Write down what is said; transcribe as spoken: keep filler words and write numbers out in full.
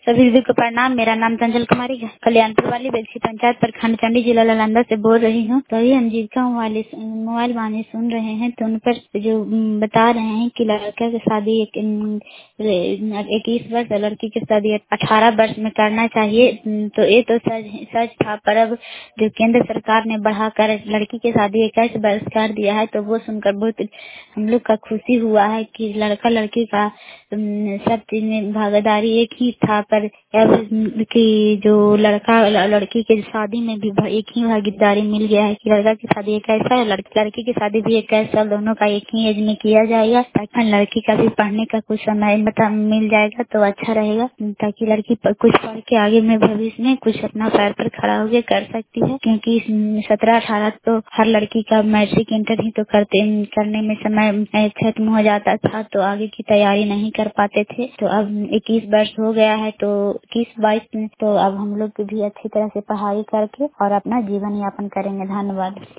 सभी दीदी को प्रणाम। मेरा नाम चंचल कुमारी है, कल्याणपुर वाली बेलछी पंचायत प्रखंड चंडी जिला नालंदा से बोल रही हूँ। तो अभी हम जीविका मोबाइल मोबाइल वाणी सुन रहे हैं, तो उन पर जो म, बता रहे हैं कि लड़का की शादी इक्कीस वर्ष और लड़की की शादी अठारह वर्ष में करना चाहिए। तो ये तो सच सच था, पर अब जो केंद्र सरकार ने बढ़ाकर लड़की की शादी इक्कीस वर्ष कर दिया है, तो वो सुनकर बहुत हम लोग का खुशी हुआ है कि लड़का लड़की का सब चीज में भागीदारी एक ही था। पर अब कि जो लड़का लड़की की शादी में भी एक ही भागीदारी मिल गया है कि लड़का की शादी एक ऐसा है, लड़की लड़की की शादी भी एक ऐसा, दोनों का एक ही एज में किया जाएगा, ताकि लड़की का भी पढ़ने का कुछ समय मिल जाएगा तो अच्छा रहेगा, ताकि लड़की कुछ पढ़ के आगे में भविष्य में कुछ अपना पैर पर खड़ा होकर कर सकती है। क्योंकि सत्रह अठारह तो हर लड़की का मैट्रिक इंटर ही तो करते करने में समय खत्म हो जाता था, तो आगे की तैयारी नहीं कर पाते थे। तो अब इक्कीस वर्ष हो गया है, तो इक्कीस बाईस में तो अब हम लोग भी अच्छी तरह से पढ़ाई करके और अपना जीवन यापन करेंगे। धन्यवाद।